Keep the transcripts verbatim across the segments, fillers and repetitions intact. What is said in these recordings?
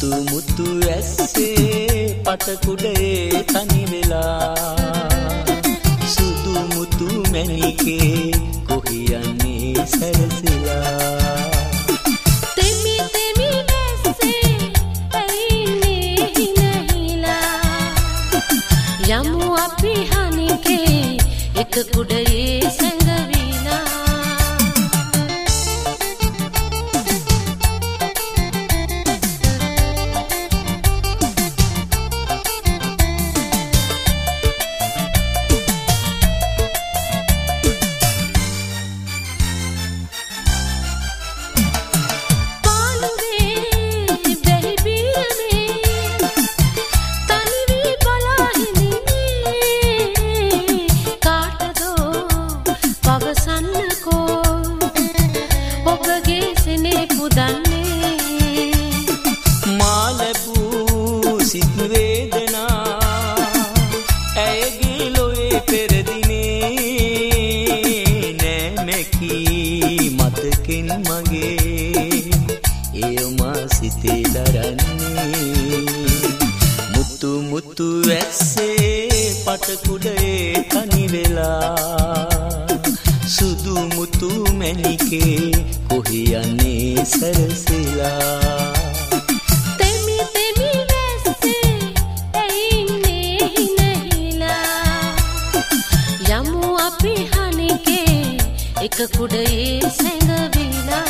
මුතු මුතු ඇස්සේ පටකුඩේ තනි වෙලා සුදු මුතු මැණිකේ කොහි යන්නේ සැරසිලා තෙමි තෙමි ඇස්සේ ඇයිනේ හිනහිලා යමු අපි හනිකේ එක කුඩයේ සැඟවිලා මුතු මුතු ඇස්සේ පටකුඩේ තනි වෙලා සුදු මුතු මැණිකේ කොහි යන්නේ සැරසිලා තෙමි තෙමි ඇස්සේ ඇයිනේ හිනහිලා යමු අපි හනිකේ එක කුඩයේ සැඟවිලා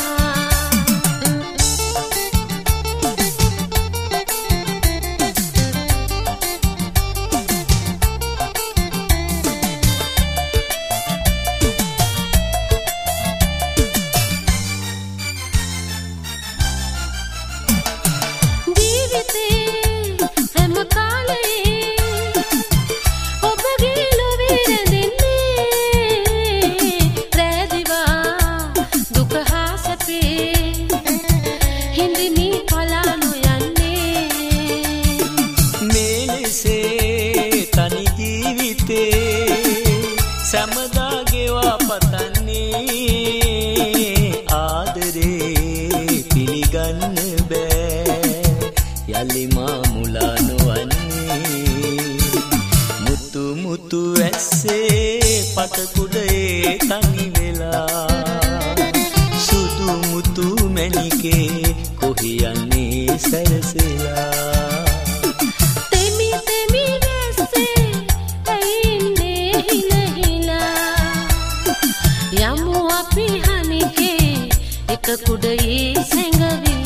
සමදා ගෙවා පතන්නේ ආදරේ පිළිගන්න බෑ යලි මා මුලා නොවන්නේ මුතු මුතු ඇස්සේ පටකුඩේ තනි වෙලා සුදු මුතු මැණිකේ කොහි යන්නේ සැරසිලා යමු අපි හනිකේ එක කුඩයේ සැඟවි